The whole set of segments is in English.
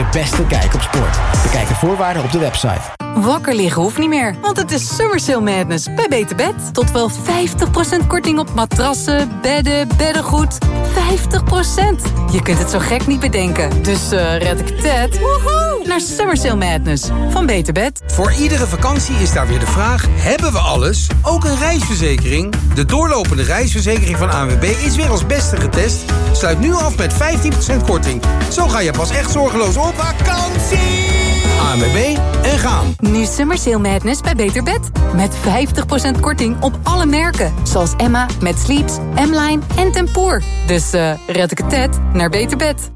de beste kijk op sport. Bekijk de voorwaarden op de website. Wakker liggen hoeft niet meer, want het is Summer Sale Madness bij Beter Bed. Tot wel 50% korting op matrassen, bedden, beddengoed. 50%! Je kunt het zo gek niet bedenken. Dus red ik het naar Summer Sale Madness van Beter Bed. Voor iedere vakantie is daar weer de vraag: hebben we alles? Ook een reisverzekering? De doorlopende reisverzekering van ANWB is weer als beste getest. Sluit nu af met 15% korting. Zo ga je pas echt zorgeloos op vakantie. ANWB en gaan. Nu Summer Sale Madness bij Beter Bed. Met 50% korting op alle merken. Zoals Emma, met Sleeps, M-Line en Tempoor. Dus red ik het naar Beter Bed.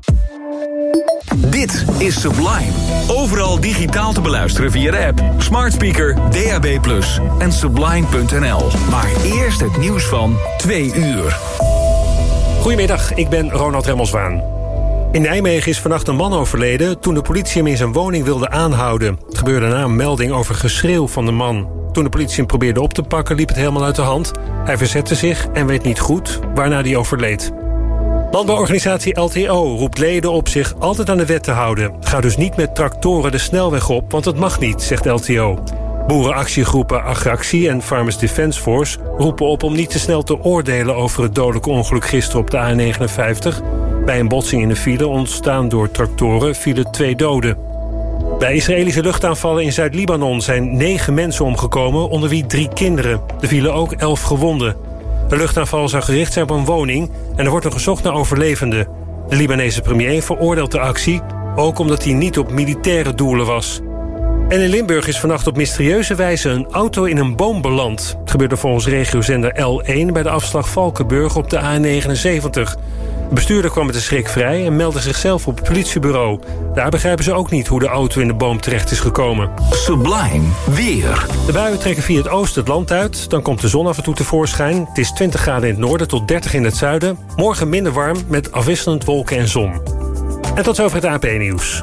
Dit is Sublime. Overal digitaal te beluisteren via de app, smart speaker, DAB+ en sublime.nl. Maar eerst het nieuws van 2 uur. Goedemiddag, ik ben Ronald Remmelswaan. In Nijmegen is vannacht een man overleden toen de politie hem in zijn woning wilde aanhouden. Het gebeurde na een melding over geschreeuw van de man. Toen de politie hem probeerde op te pakken, liep het helemaal uit de hand. Hij verzette zich en weet niet goed, waarna hij overleed. Landbouworganisatie LTO roept leden op zich altijd aan de wet te houden. Ga dus niet met tractoren de snelweg op, want het mag niet, zegt LTO. Boerenactiegroepen Agractie en Farmers Defence Force roepen op om niet te snel te oordelen over het dodelijke ongeluk gisteren op de A59. Bij een botsing in de file ontstaan door tractoren vielen 2 doden. Bij Israëlische luchtaanvallen in Zuid-Libanon zijn 9 mensen omgekomen, onder wie 3 kinderen. Er vielen ook 11 gewonden. De luchtaanval zou gericht zijn op een woning en er wordt nog gezocht naar overlevenden. De Libanese premier veroordeelt de actie, ook omdat hij niet op militaire doelen was. En in Limburg is vannacht op mysterieuze wijze een auto in een boom beland. Het gebeurde volgens regiozender L1 bij de afslag Valkenburg op de A79. De bestuurder kwam met de schrik vrij en meldde zichzelf op het politiebureau. Daar begrijpen ze ook niet hoe de auto in de boom terecht is gekomen. Sublime weer. De buien trekken via het oosten het land uit. Dan komt de zon af en toe tevoorschijn. Het is 20 graden in het noorden tot 30 in het zuiden. Morgen minder warm met afwisselend wolken en zon. En tot zover het AP-nieuws.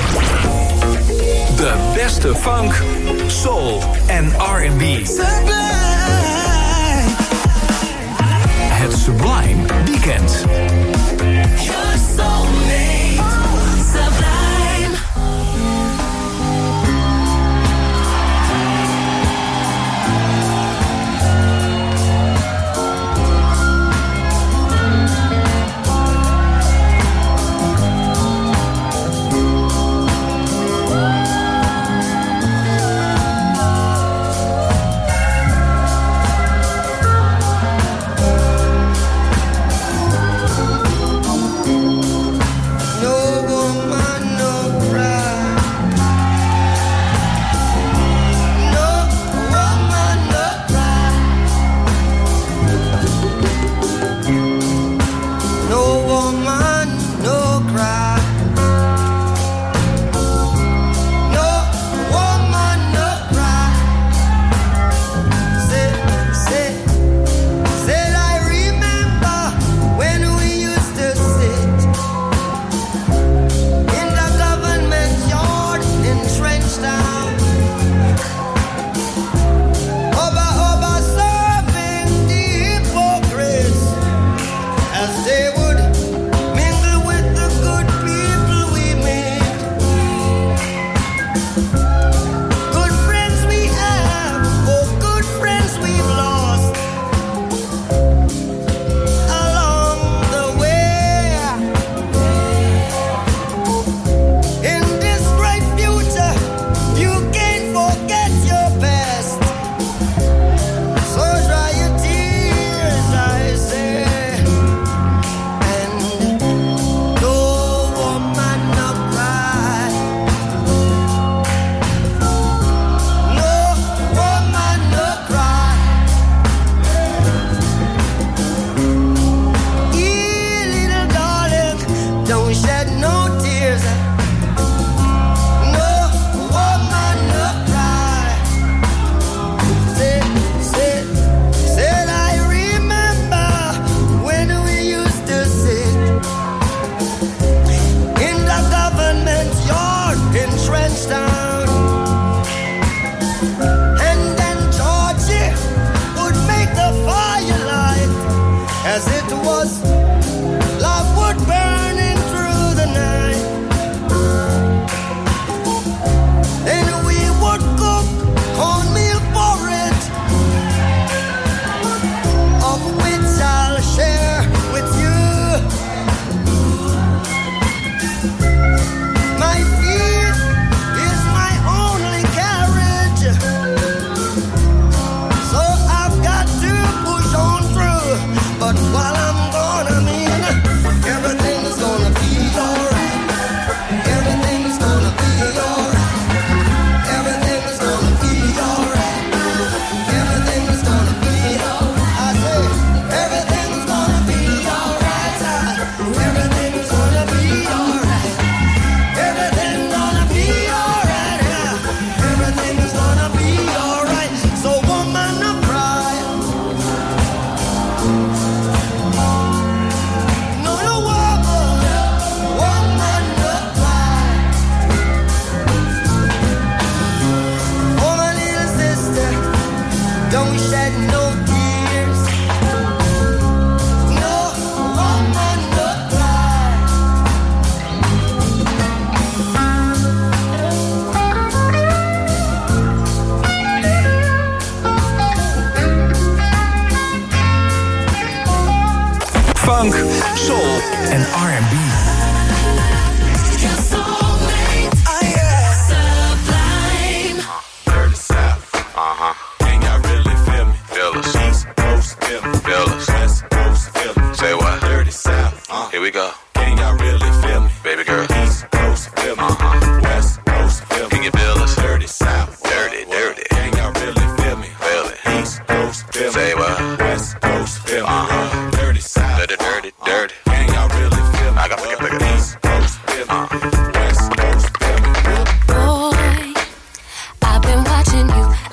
De beste funk, soul en R&B. Het Sublime Weekend.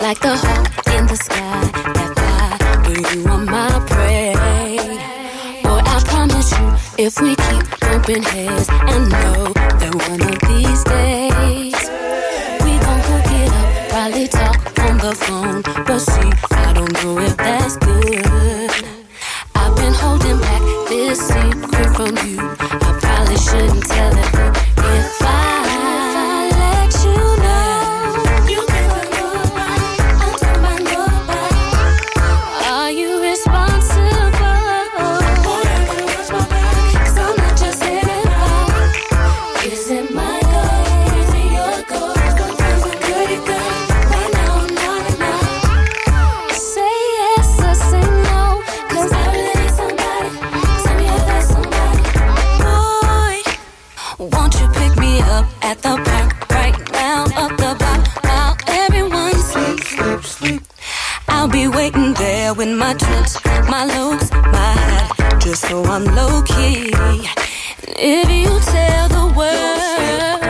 like the hawk in the sky that fly, but you are my prey. Boy, I promise you, if we keep bumping heads and know that one of these days we gon' hook it up, probably talk on the phone, but see, I don't know if that's good. I've been holding back this secret from you. I probably shouldn't tell it, but if I let you know, you can't do nobody. I'm talking about nobody. Are you responsible? Boy, I gotta watch my back, 'cause I'm not just anybody. Is it my goal? Is it your goal? Sometimes I'm good at good. Right now I'm not enough. Say yes or say no, 'cause I really need somebody. Tell me if that's somebody. Boy, won't you pick me up at the park right now, up the block, while everyone sleeps. I'll be waiting there with my trench, my loops, my hat, just so I'm low key. If you tell the world,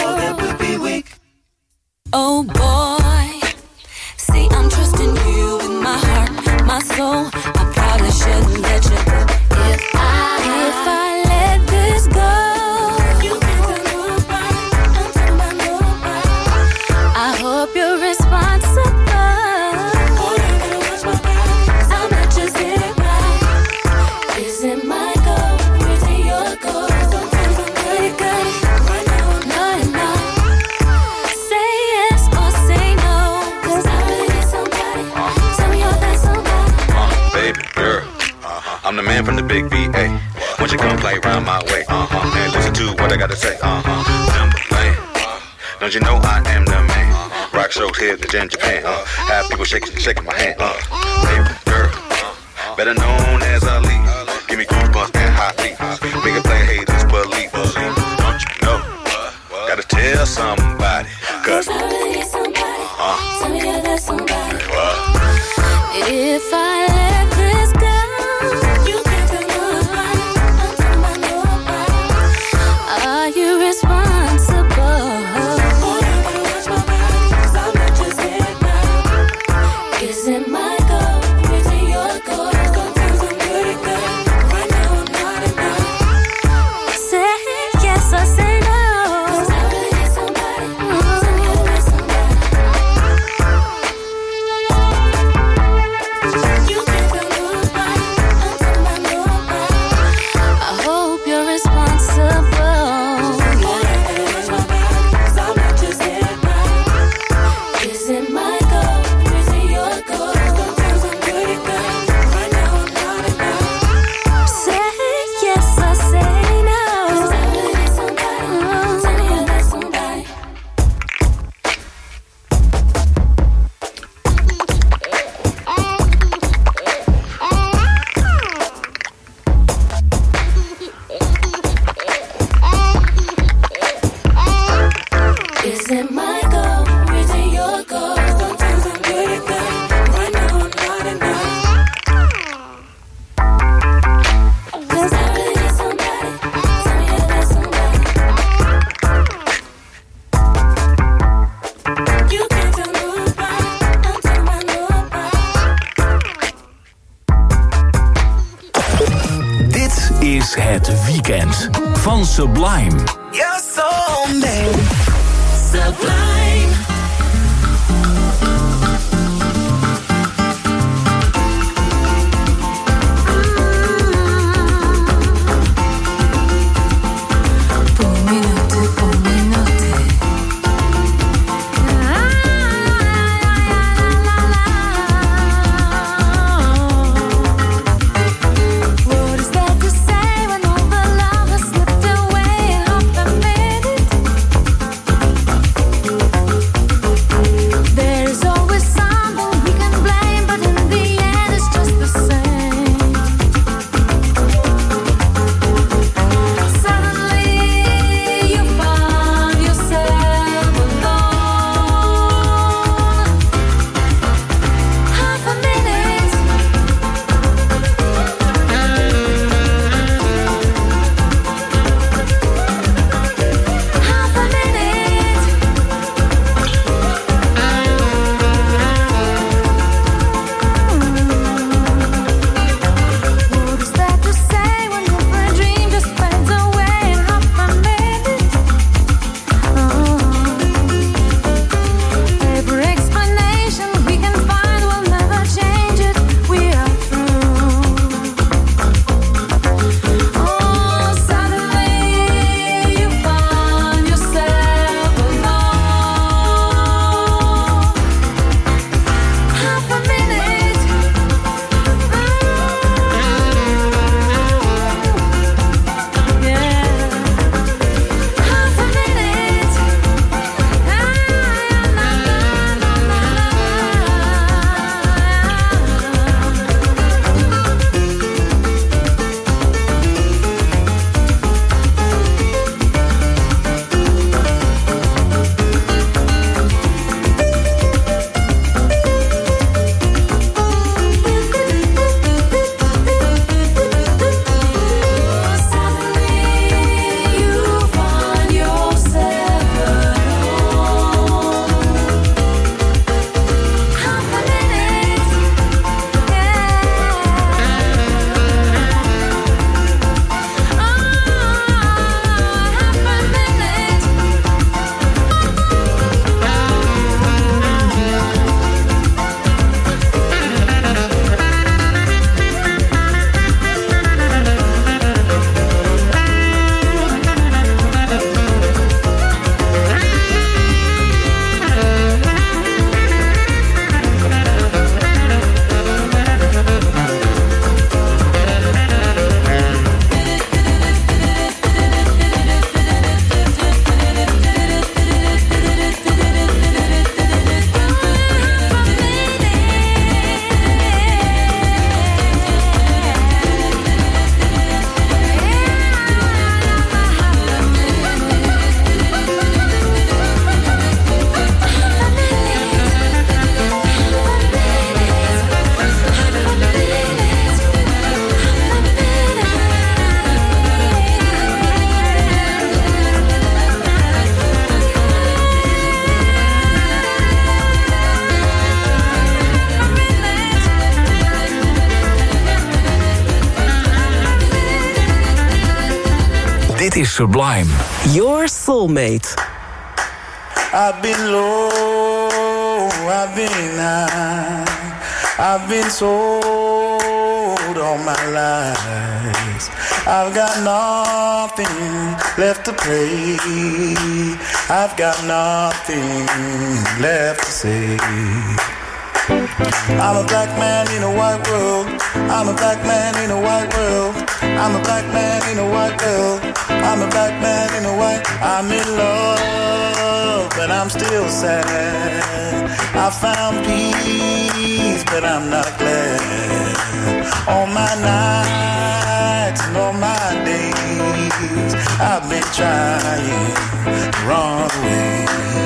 oh boy, see I'm trusting you with my heart, my soul. I probably shouldn't let you go. If I let this go, you can't tell nobody. I'm talking about nobody. I hope you're responsible. Boy, I gotta watch my back, 'cause I'm not just anybody. Is it my goal? Is it your goal? Sometimes I'm good at good. Right now I'm not enough. Say yes or say no, 'cause I really need somebody. Tell me if that's somebody. Baby girl, I'm the man from the big VA. Won't you come play round my way? And listen to what I gotta say. Timberland, don't you know I am the man? Rock shows here in Japan. Have people shaking my hand. Baby girl, better known as Ali. Give me goosebumps and hot leaves. Make it play haters believers. Don't you know? Gotta tell somebody. 'Cause I really need somebody. Tell me if that's somebody. If I let this go, you can't tell nobody. I'm talking about nobody. Are you responsible? Boy, I gotta watch my back, 'cause I'm not just anybody. Is it my goal? Is it your goal? Sometimes I'm good at good. Right now I'm not enough. Say yes or say no, 'cause I really need somebody. Tell me if that's somebody. You can't tell nobody. I'm talking about nobody. I hope you're responsible. Boy, I gotta watch my back, 'cause I'm not just anybody. Is it my goal? Is it your goal? Sometimes I'm good at good. Right now I'm not enough. Say yes or say no, 'cause I really need somebody. Tell me if that's somebody. Is it my goal? Is it your goal? Sometimes I'm good at good. Right now I'm not enough. 'Cause I really need somebody. Tell me if that's somebody. You can't tell nobody. I'm talking about nobody. Dit is het weekend van Sublime. You're so man. Sublime. What is there to say when all the love has slipped away? Half a minute. is Sublime. Your Soulmate. I've been low, I've been high, I've been sold all my life. I've got nothing left to play. I've got nothing left to say. I'm a black man in a white world. I'm a black man in a white world. I'm a black man in a white world. I'm a black man in a white. I'm in love, but I'm still sad. I found peace, but I'm not glad. All my nights and all my days, I've been trying the wrong way.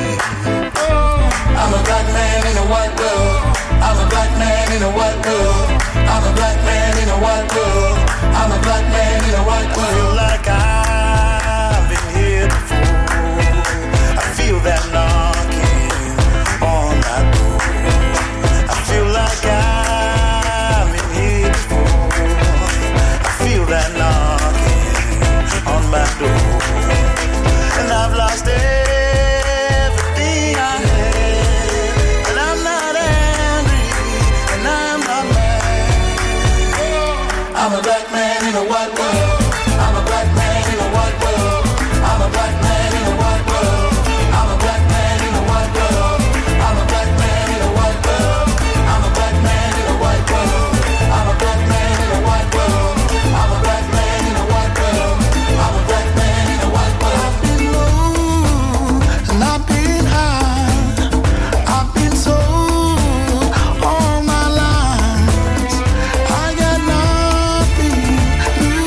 I'm a black man in a white world. I'm a black man in a white world. I'm a black man in a white world. I'm a black man in a white world. I feel like I've been here before. I feel that knocking on my door. I feel like I've been here before. I feel that knocking on my door. And I've lost everything I had. And I'm not angry, and I'm not mad. I'm a black man in a white world. I'm a black man in a white world. I'm a black man in a white world. I'm a black man in a white world. I'm a black man in a white world. I'm a black man in a white world. I'm a black man in a white world. I'm a black man in a white world. I'm a black man in a white world. I've been low and I've been high. I've been sold all my life. I got nothing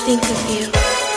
think of you.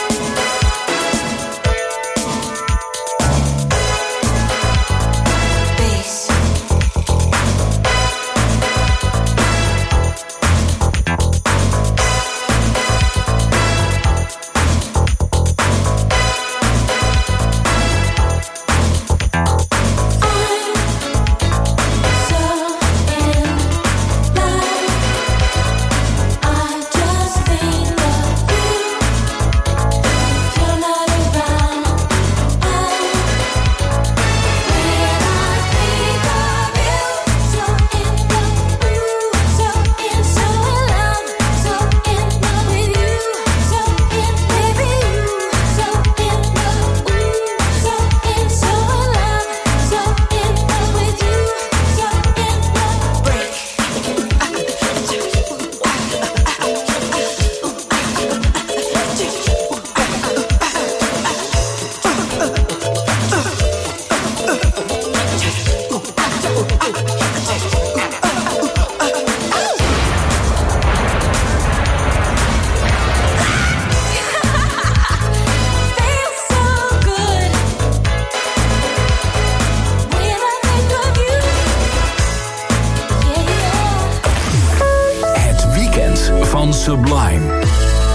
Sublime.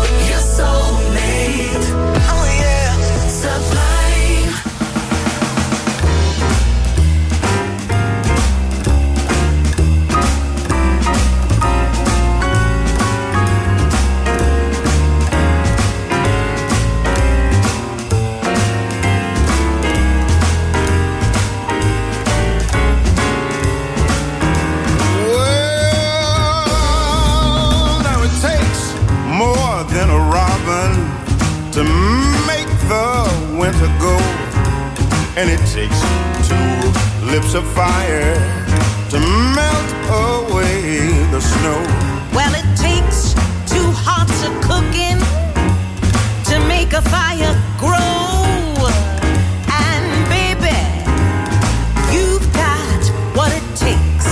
And it takes two lips of fire to melt away the snow. Well, it takes two hearts of cooking to make a fire grow. And baby, you've got what it takes.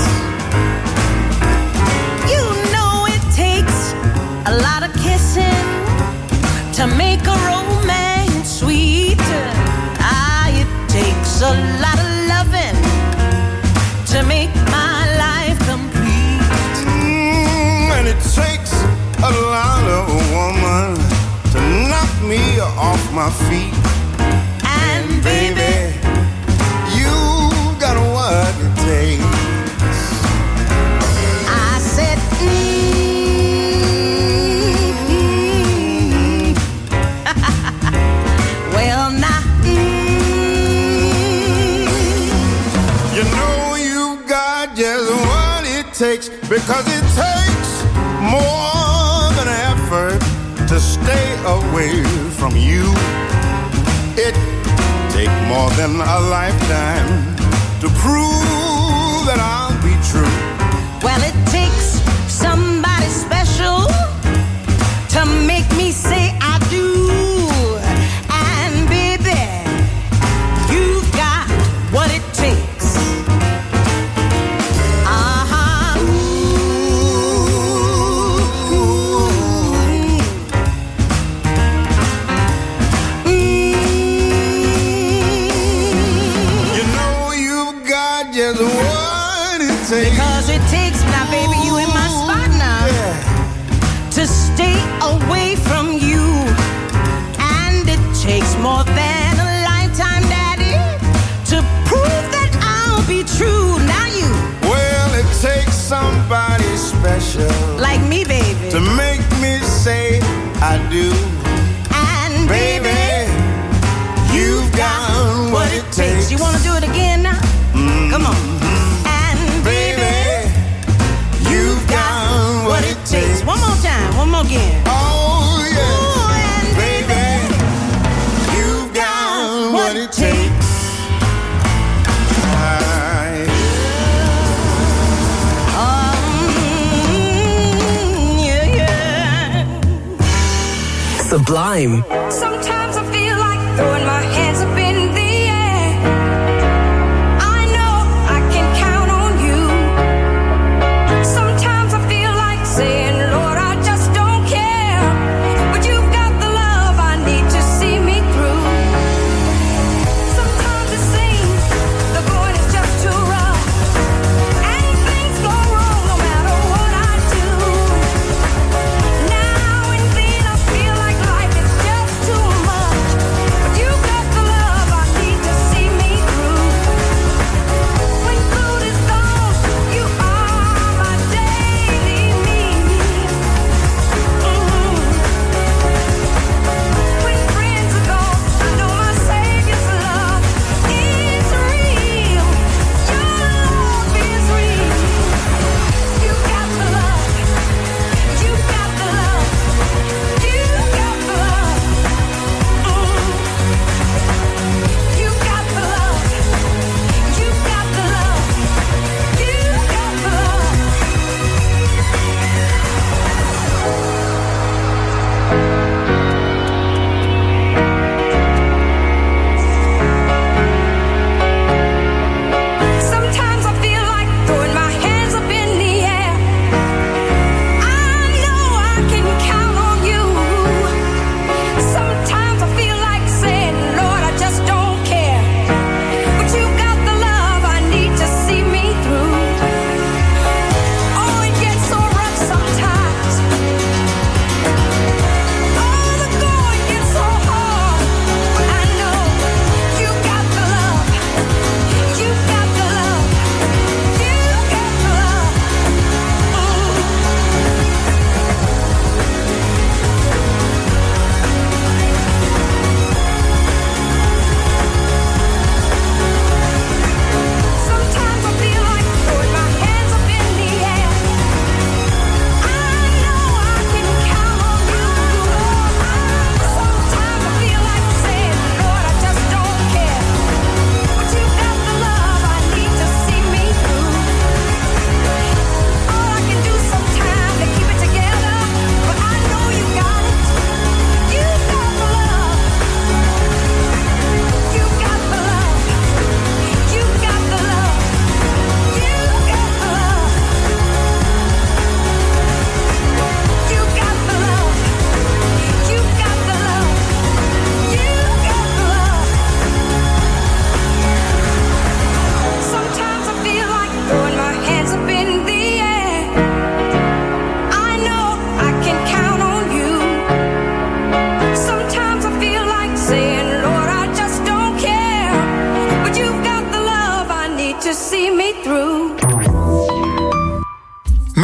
You know it takes a lot of kissing to make a romance sweet. Takes a lot of loving to make my life complete. And it takes a lot of a woman to knock me off my feet. And baby, you got what it takes. I said, well, now. Just what it takes, because it takes more than effort to stay away from you. It takes more than a lifetime to prove that I'll be true. Well, it takes somebody special to make me say I do. And baby, you've got what it takes. Because it takes, now baby, you in my spot now, to stay away from you. And it takes more than a lifetime, daddy, to prove that I'll be true. Now you. Well, it takes somebody special, like me, baby, to make me say I do. And baby, you've got what it takes. You wanna do it again now? Come on. Baby, you've got what it takes. One more time, one more again. Oh, yeah. Ooh, and baby, you've got what it takes. Yeah, yeah. Sublime. Sometimes I feel like throwing my hands up in the saying, Lord, I just don't care. But you've got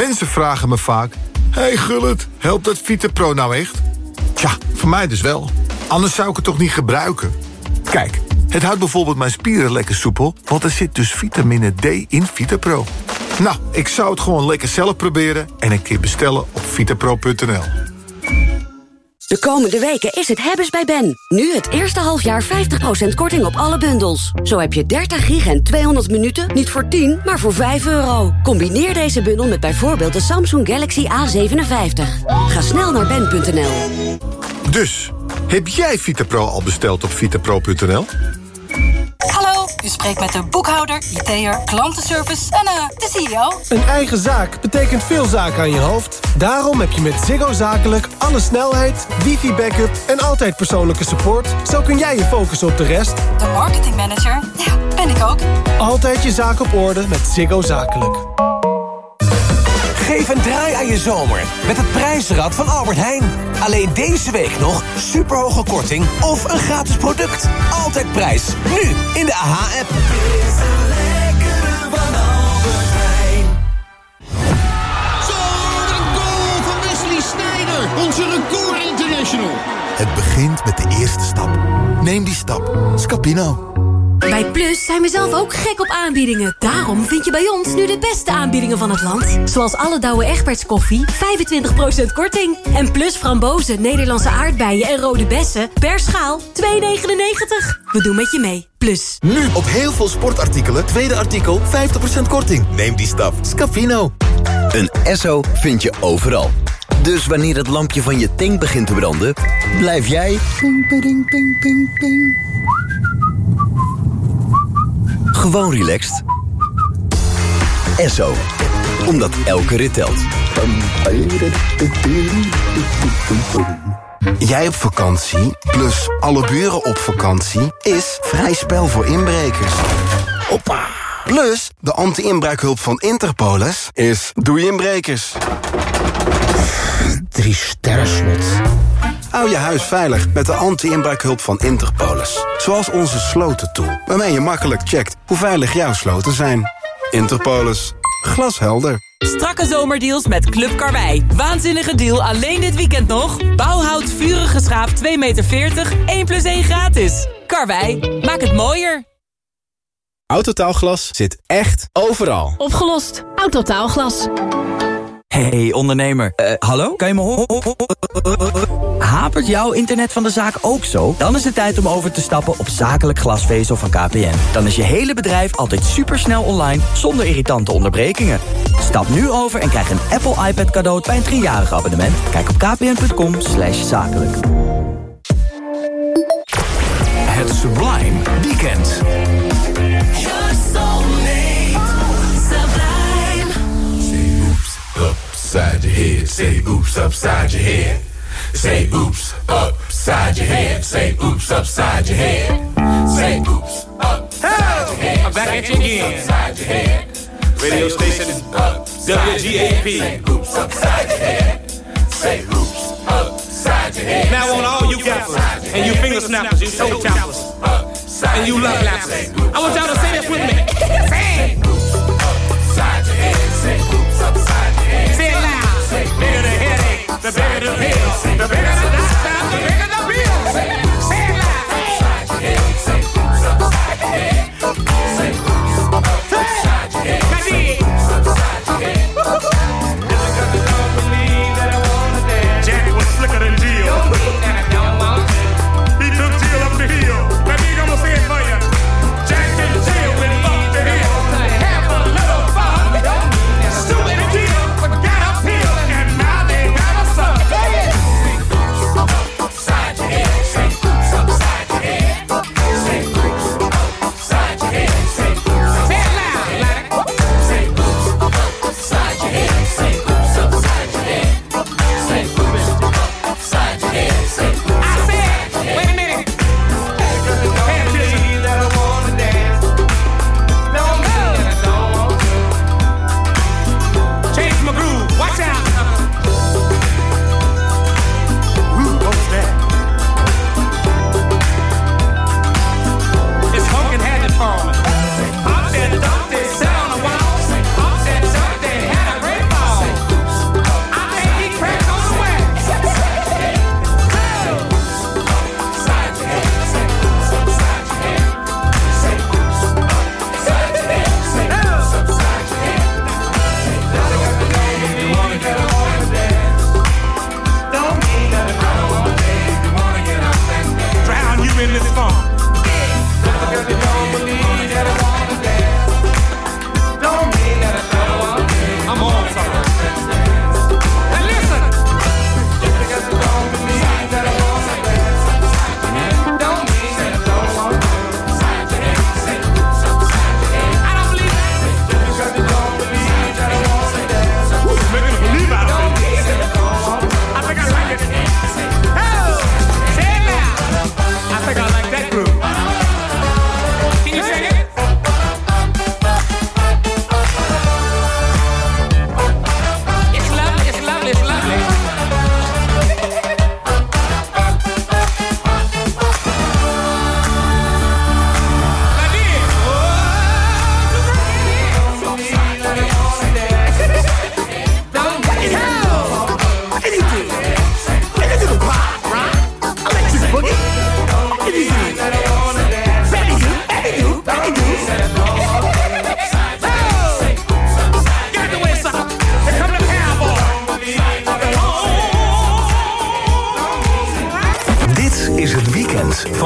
Mensen vragen me vaak... Hey Gullit, helpt dat VitaPro nou echt? Tja, voor mij dus wel. Anders zou ik het toch niet gebruiken? Kijk, het houdt bijvoorbeeld mijn spieren lekker soepel... want er zit dus vitamine D in VitaPro. Nou, ik zou het gewoon lekker zelf proberen... en een keer bestellen op vitapro.nl. De komende weken is het hebben's bij Ben. Nu het eerste halfjaar 50% korting op alle bundels. Zo heb je 30 gig en 200 minuten niet voor 10, maar voor €5. Combineer deze bundel met bijvoorbeeld de Samsung Galaxy A57. Ga snel naar ben.nl. Dus, heb jij VitaPro al besteld op vitapro.nl? Hallo, u spreekt met de boekhouder, IT'er, klantenservice en de CEO. Een eigen zaak betekent veel zaken aan je hoofd. Daarom heb je met Ziggo Zakelijk alle snelheid, wifi-backup en altijd persoonlijke support. Zo kun jij je focussen op de rest. De marketingmanager, ja, ben ik ook. Altijd je zaak op orde met Ziggo Zakelijk. Geef een draai aan je zomer met het prijzenrad van Albert Heijn. Alleen deze week nog superhoge korting of een gratis product. Altijd prijs. Nu in de AH-app. Een goal van Wesley Sneijder, onze record international. Het begint met de eerste stap. Neem die stap. Scapino. Bij Plus zijn we zelf ook gek op aanbiedingen. Daarom vind je bij ons nu de beste aanbiedingen van het land. Zoals alle Douwe Egberts koffie, 25% korting. En Plus frambozen, Nederlandse aardbeien en rode bessen per schaal €2,99. We doen met je mee. Plus. Nu op heel veel sportartikelen. Tweede artikel 50% korting. Neem die stap. Scapino. Een Esso vind je overal. Dus wanneer het lampje van je tank begint te branden, blijf jij... Ping, ping, ping, ping, ping. Gewoon relaxed. Esso. Omdat elke rit telt. Jij op vakantie, plus alle buren op vakantie... is vrij spel voor inbrekers. Hoppa! Plus, de anti-inbraakhulp van Interpolis is doei inbrekers. 3 sterren slot. Hou je huis veilig met de anti-inbraakhulp van Interpolis. Zoals onze slotentool, waarmee je makkelijk checkt hoe veilig jouw sloten zijn. Interpolis. Glashelder. Strakke zomerdeals met Club Karwei. Waanzinnige deal alleen dit weekend nog. Bouwhout vurig geschaaft 2,40 meter, 1+1 gratis. Karwei, maak het mooier. Autotaalglas zit echt overal. Opgelost. Autotaalglas. Hey ondernemer, hallo? Kan je me horen? Hapert jouw internet van de zaak ook zo? Dan is het tijd om over te stappen op zakelijk glasvezel van KPN. Dan is je hele bedrijf altijd supersnel online, zonder irritante onderbrekingen. Stap nu over en krijg een Apple iPad cadeau bij een 3-jarig abonnement. Kijk op kpn.com/zakelijk. Het Sublime Weekend. Upside your head, say oops upside your head. Say oops upside your head. Say oops upside your head. Say oops upside your head. I'm back at you again. Upside your head. Radio station WGAP. Say oops upside your head. Say oops upside your head. Now on all you gappers and you finger snappers, you toe tappers, and you love lappers, I want y'all to say this with me. Say oops upside your head. Say oops upside your head. Say it loud. The bigger the headache, the bigger the pill. The bigger the doctor, the bigger the bill. Say it loud. Upside your head. Say oops upside your head. Say oops upside your head. Say oops upside your head. Jack was slicker than Jill. He took Jill up the hill. Let me gonna say it for you. Jack and Jill went up the hill. Half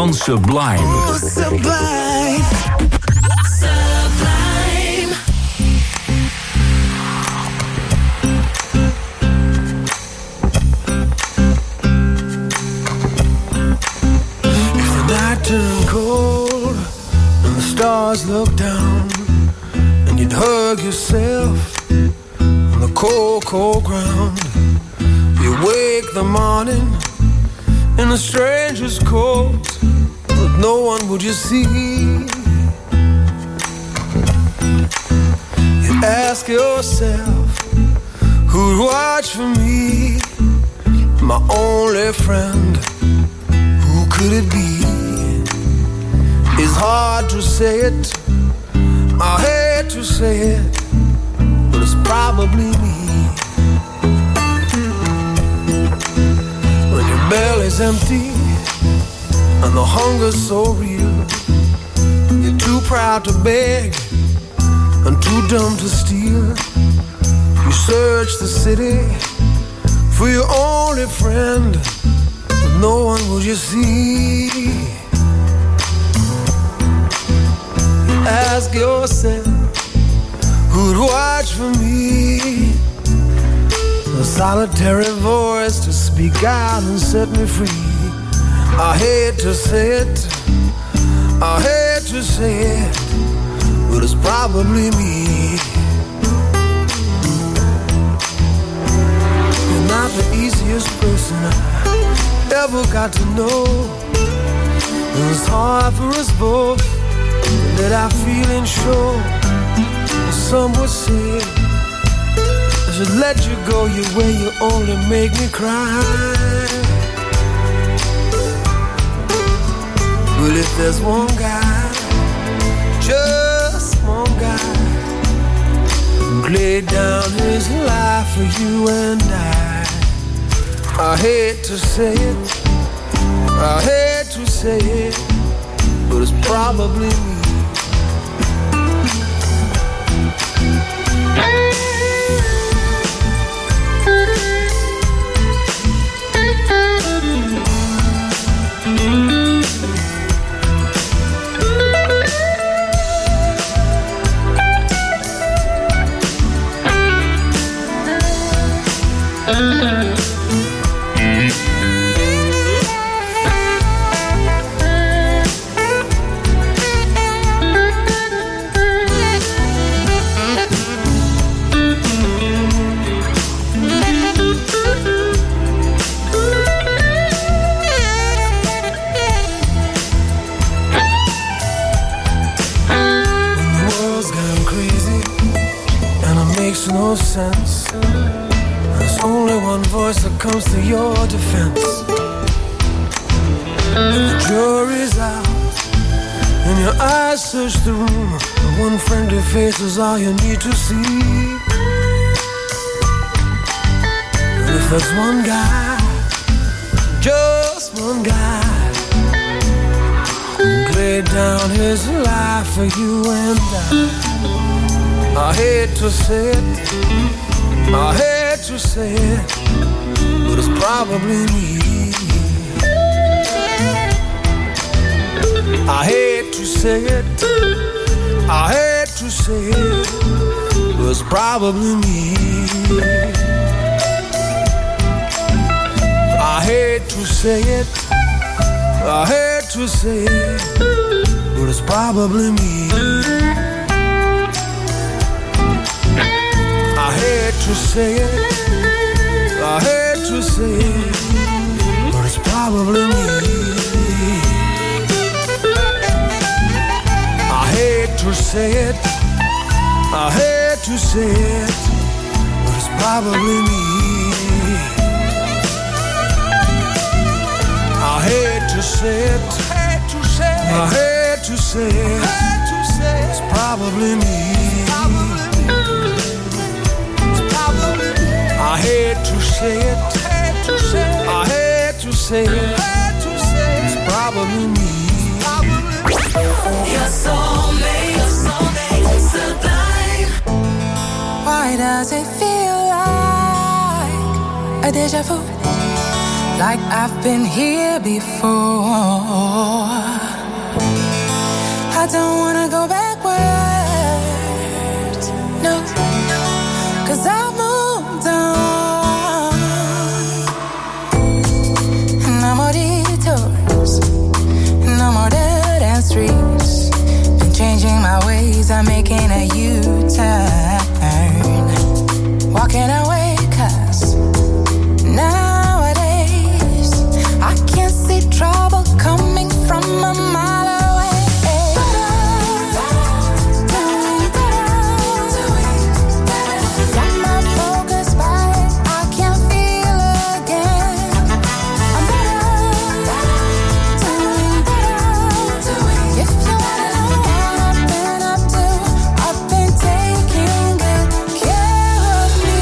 van Sublime. Oh, Sublime. Sublime. If the night turned cold and the stars looked down, and you'd hug yourself on the cold, cold ground, you wake the morning in a stranger's coat, but no one would you see. You ask yourself, who'd watch for me? My only friend, who could it be? It's hard to say it, I hate to say it, but it's probably me. When your belly's empty and the hunger's so real, you're too proud to beg and too dumb to steal. You search the city for your only friend, but no one will you see. You ask yourself, who'd watch for me? A solitary voice to speak out and set me free. I hate to say it, I hate to say it, but it's probably me. You're not the easiest person I ever got to know. It was hard for us both that I feel and show. Some would say I should let you go your way, you only make me cry. But if there's one guy, just one guy, who laid down his life for you and I hate to say it, I hate to say it, but it's probably me. No sense. There's only one voice that comes to your defense. The jury's out and your eyes search the room. The one friendly face is all you need to see. And if there's one guy, just one guy, who laid down his life for you and I hate to say it, I hate to say it, but it's probably me. I hate to say it, I hate to say it, but it's probably me. I hate to say it, I hate to say it, but it's probably me. I hate to say it, I hate to say it, but it's probably me. I hate to say it, I hate to say it, but it's probably me. I hate to say it, I hate to say it, it's probably me. I hate to say it, I hate to say it, it's probably me. Your soulmate, Sublime. Why does it feel like a deja vu? like I've been here before. I don't wanna go backwards, no, 'cause I've moved on. No more detours, no more dead-end streets. Been changing my ways, I'm making a U-turn. Walking away 'cause nowadays I can't see trouble coming from a mile away. Got my focus right, I can feel again. I'm better, doing better. If you wanna know what I've been up to, I've been taking good care of me.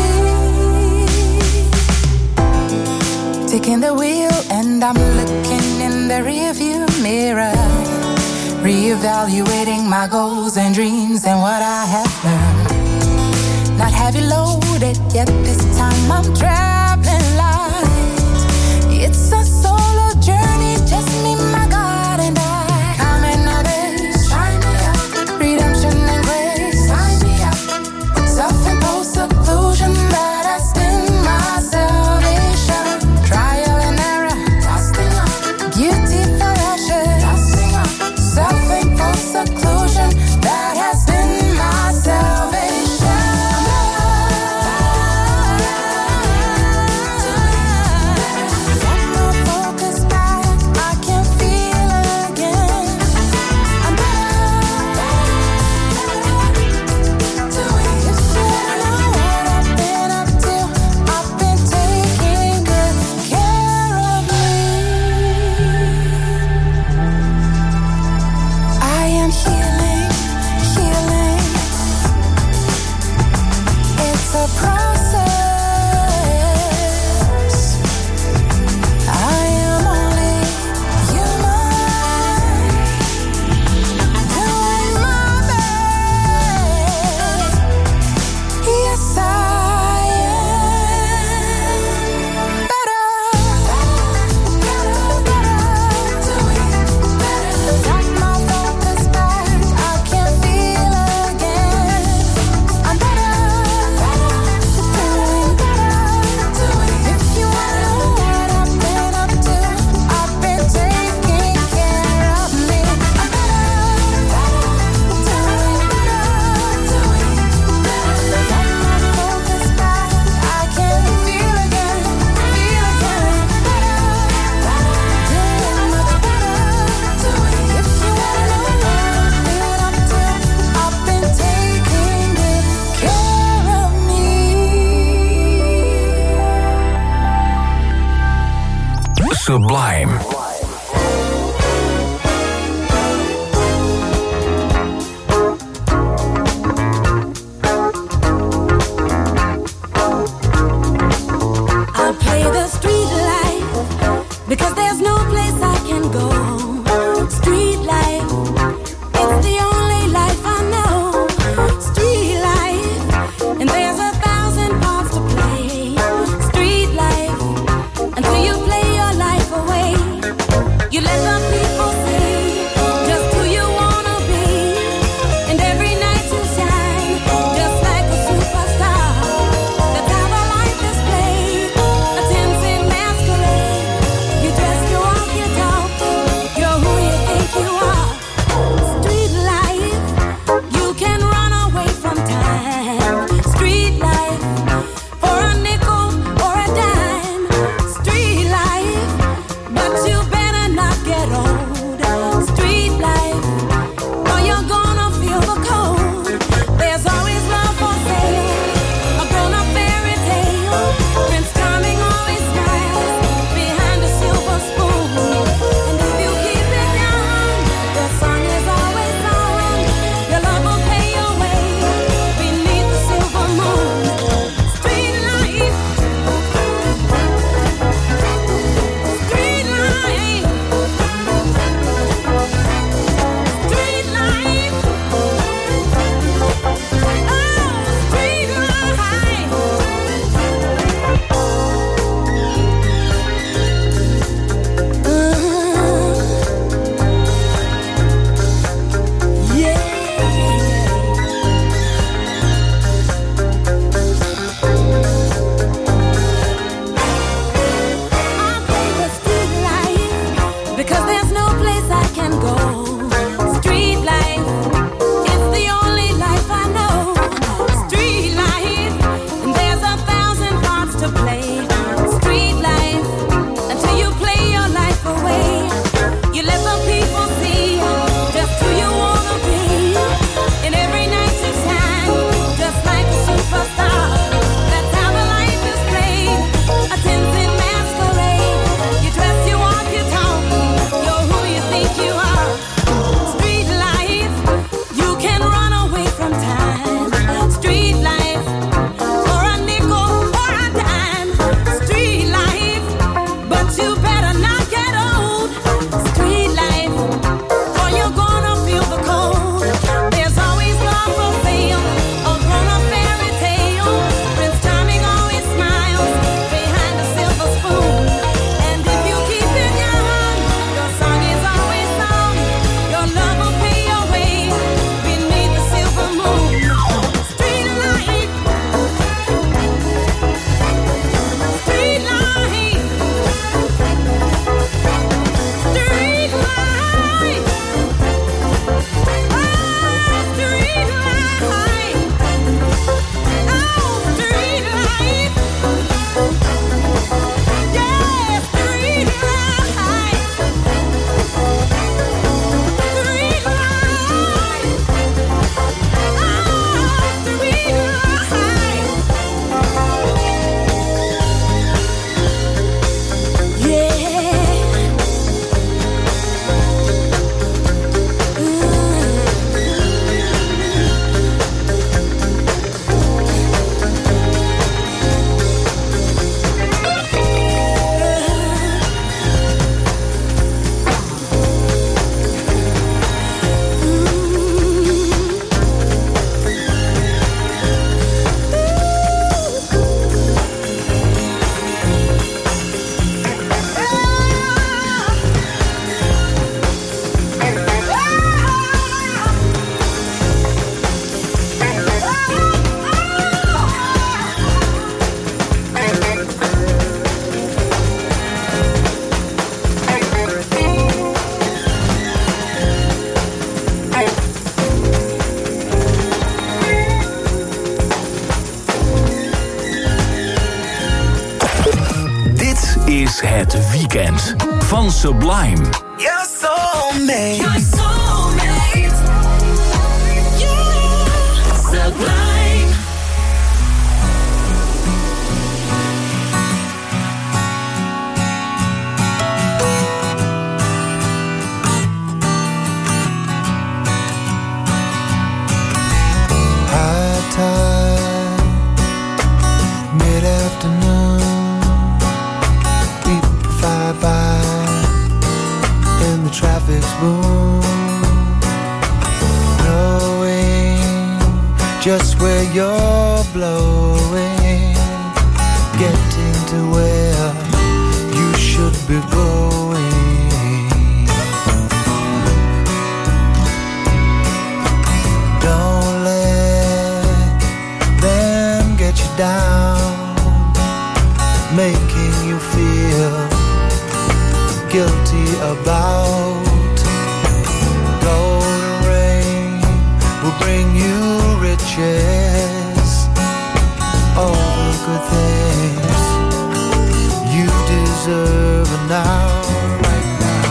Taking the wheel and I'm looking in the rearview mirror, reevaluating my goals and dreams and what I have learned. Not heavy loaded yet this time I'm traveling light. It's a solo journey, just me, my God and I. Coming of age, shine me up. Redemption and grace, sign me up. Self-imposed seclusion that has been my salvation. Trial and error, dusting up. Beauty for ashes, dusting up. Self-imposed seclusion that has been my salvation. Got my focus back, I can feel again. I'm better, doing if you wanna know what I've been up to, I've been taking good care of me. I am healing, healing. It's a process. I am only human, doing my best. Yes, I am better, doing better. Got my focus back, I can feel again. I'm better, doing better. If you wanna know what I've been up to, I've been taking care of me. I'm better, doing better. Got my focus back, I can feel again, better, doing much better. If you wanna know what I've been up to, I've been taking good care of me. Sublime. I'll play the street life because there's no place I can go. Street life, it's the only life I know. Street life, and there's 1,000 parts to play. Street life, until you play your life away. is het weekend van Sublime. You're soulmate. You're soulmate. Yeah. Sublime. High tide, mid-afternoon, people fly by in the traffic's boom, knowing just where you're blowing, getting to where you should be going. Don't let them get you down, making you feel guilty about. Golden rain will bring you riches, all the good things you deserve now, right now.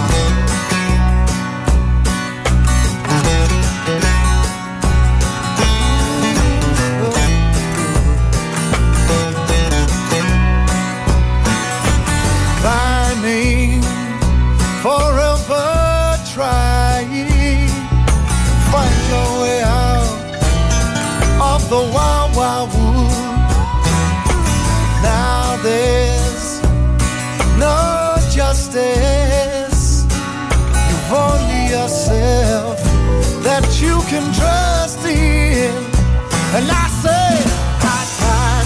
Climbing, forever trying, find your way out of the wild, wild wood. Now there's no justice. You've only yourself that you can trust in. And I say, high time,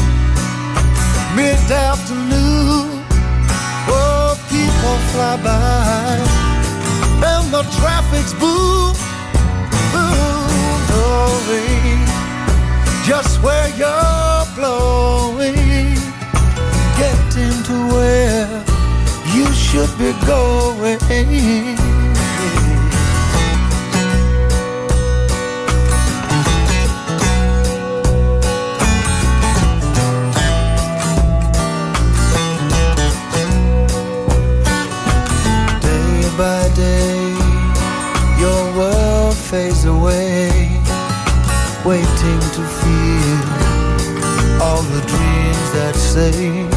mid-afternoon, oh, people fly by, and the traffic's boom, boom, blowing, just where you're blowing, getting to where you should be going. Day by day, your world fades away, waiting to feel all the dreams that say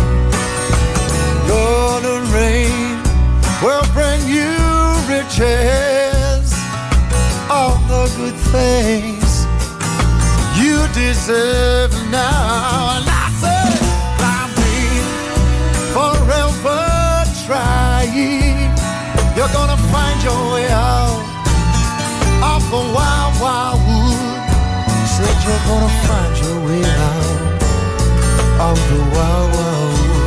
golden rain will bring you riches, all the good things you deserve now. And I say, climbing, forever trying, you're gonna find your way out of the wild, wild wood. Said you're gonna find your way out of the wild, wild wood.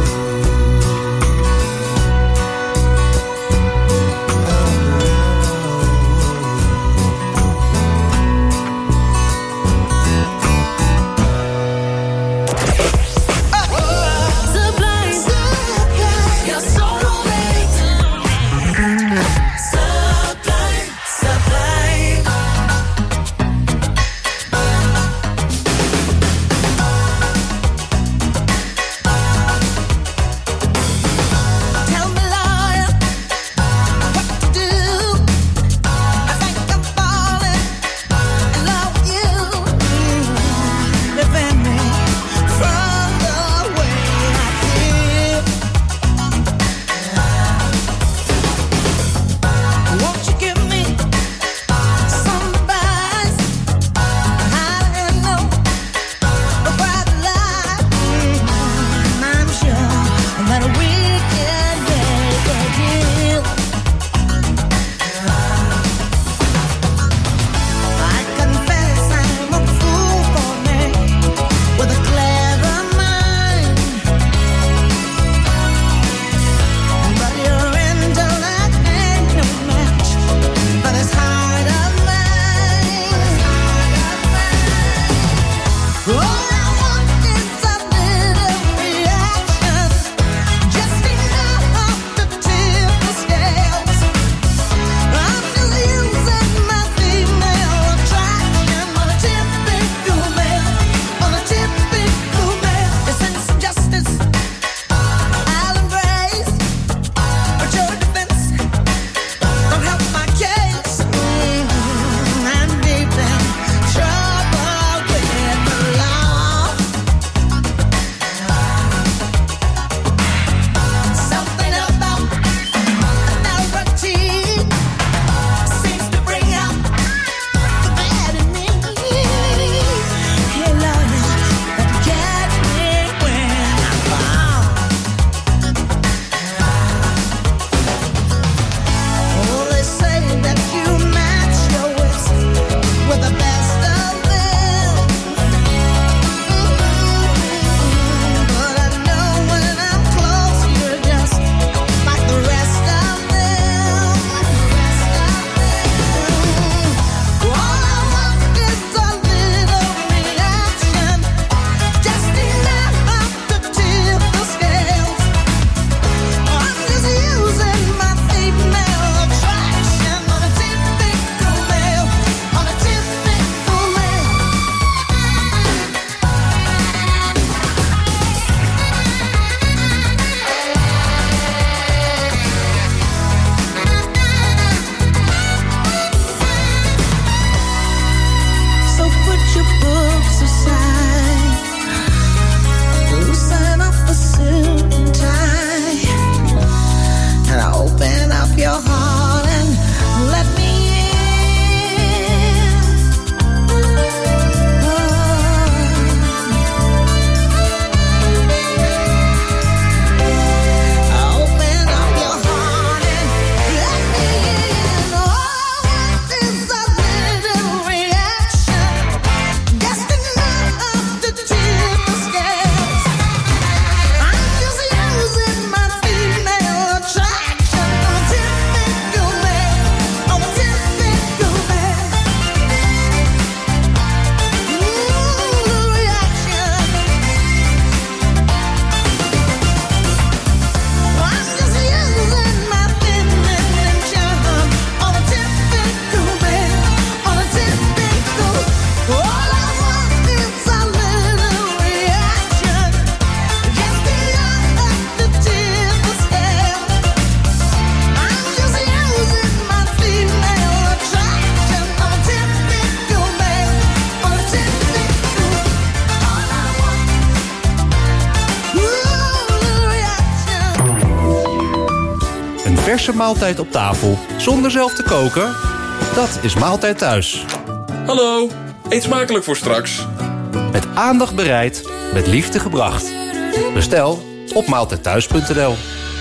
verse maaltijd op tafel, zonder zelf te koken? Dat is Maaltijd Thuis. Hallo, eet smakelijk voor straks. Met aandacht bereid, met liefde gebracht. Bestel op maaltijdthuis.nl.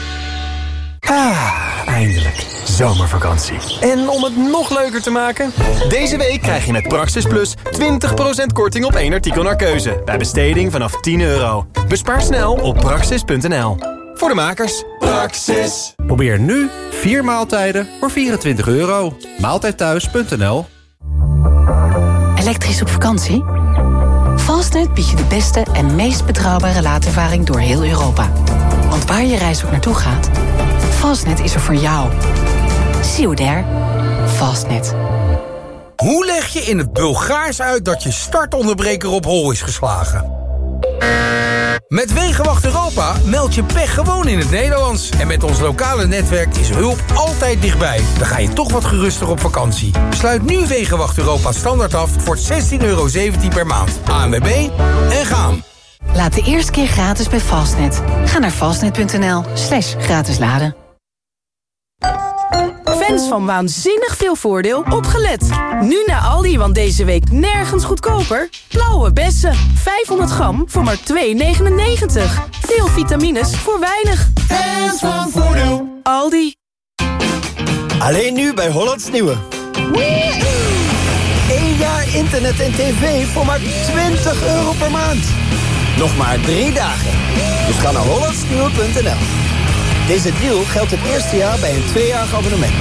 Eindelijk. Zomervakantie. En om het nog leuker te maken... deze week krijg je met Praxis Plus 20% korting op 1 artikel naar keuze. Bij besteding vanaf €10. Bespaar snel op praxis.nl. Voor de makers. Praxis. Probeer nu 4 maaltijden voor €24. Maaltijdthuis.nl. Elektrisch op vakantie? Fastnet biedt je de beste en meest betrouwbare laadervaring door heel Europa. Want waar je reis ook naartoe gaat, Fastnet is er voor jou. See you there. Fastnet. Hoe leg je in het Bulgaars uit dat je startonderbreker op hol is geslagen? Met Wegenwacht Europa meld je pech gewoon in het Nederlands. En met ons lokale netwerk is hulp altijd dichtbij. Dan ga je toch wat geruster op vakantie. Sluit nu Wegenwacht Europa standaard af voor €16,17 per maand. ANWB en gaan. Laat de eerste keer gratis bij Fastnet. Ga naar fastnet.nl/gratis laden. Fans van Waanzinnig Veel Voordeel, opgelet. Nu naar Aldi, want deze week nergens goedkoper. Blauwe bessen, 500 gram voor maar €2,99. Veel vitamines voor weinig. Fans van Voordeel. Aldi. Alleen nu bij Hollands Nieuwe. 1 jaar internet en tv voor maar €20 per maand. Nog maar 3 dagen. Dus ga naar hollandsnieuwe.nl. Deze deal geldt het eerste jaar bij een 2-jarig abonnement.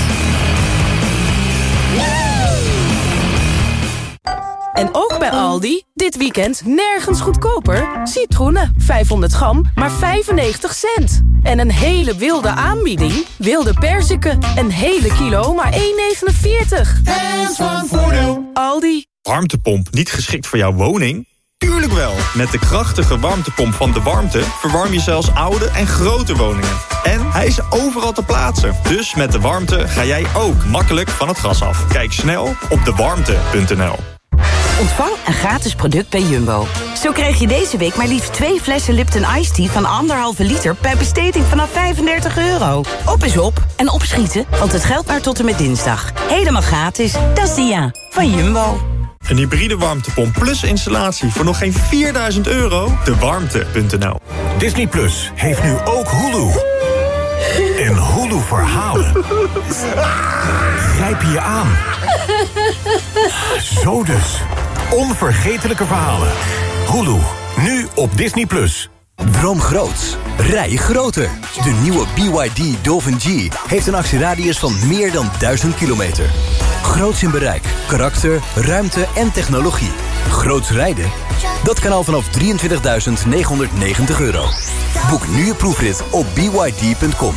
En ook bij Aldi, dit weekend nergens goedkoper. Citroenen, 500 gram, maar 95 cent. En een hele wilde aanbieding. Wilde perziken, een hele kilo, maar €1,49. Fans van Voordeel. Aldi. Warmtepomp niet geschikt voor jouw woning? Tuurlijk wel! Met de krachtige warmtepomp van De Warmte verwarm je zelfs oude en grote woningen. En hij is overal te plaatsen. Dus met De Warmte ga jij ook makkelijk van het gas af. Kijk snel op dewarmte.nl. Ontvang een gratis product bij Jumbo. Zo krijg je deze week maar liefst 2 flessen Lipton Ice Tea van 1,5 liter... bij besteding vanaf €35. Op is op en opschieten, want het geldt maar tot en met dinsdag. Helemaal gratis. Dat is Dia van Jumbo. Een hybride warmtepomp plus installatie voor nog geen €4.000? Dewarmte.nl. Disney Plus heeft nu ook Hulu. En Hulu verhalen grijp je aan. Zo dus. Onvergetelijke verhalen. Hulu, nu op Disney Plus. Droom groots. Rij groter. De nieuwe BYD Dolphin G heeft een actieradius van meer dan 1000 kilometer. Groots in bereik, karakter, ruimte en technologie. Groots rijden? Dat kan al vanaf €23.990. Boek nu je proefrit op byd.com.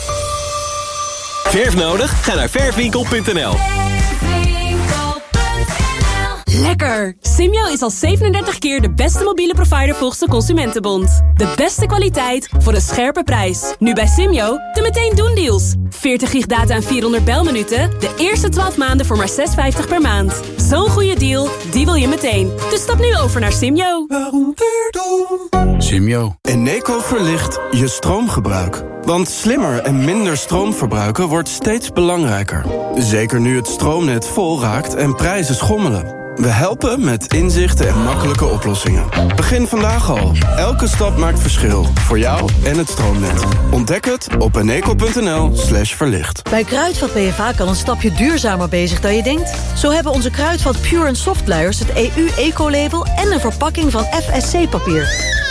Verf nodig? Ga naar verfwinkel.nl. Lekker! Simyo is al 37 keer de beste mobiele provider volgens de Consumentenbond. De beste kwaliteit voor een scherpe prijs. Nu bij Simyo de meteen doen deals. 40 gig data en 400 belminuten. De eerste 12 maanden voor maar €6,50 per maand. Zo'n goede deal, die wil je meteen. Dus stap nu over naar Simyo. Simyo. Eneco verlicht je stroomgebruik. Want slimmer en minder stroom verbruiken wordt steeds belangrijker. Zeker nu het stroomnet vol raakt en prijzen schommelen. We helpen met inzichten en makkelijke oplossingen. Begin vandaag al. Elke stap maakt verschil. Voor jou en het stroomnet. Ontdek het op eneco.nl/verlicht. Bij Kruidvat ben je vaak al een stapje duurzamer bezig dan je denkt. Zo hebben onze Kruidvat Pure & Soft luiers het EU Ecolabel en een verpakking van FSC-papier.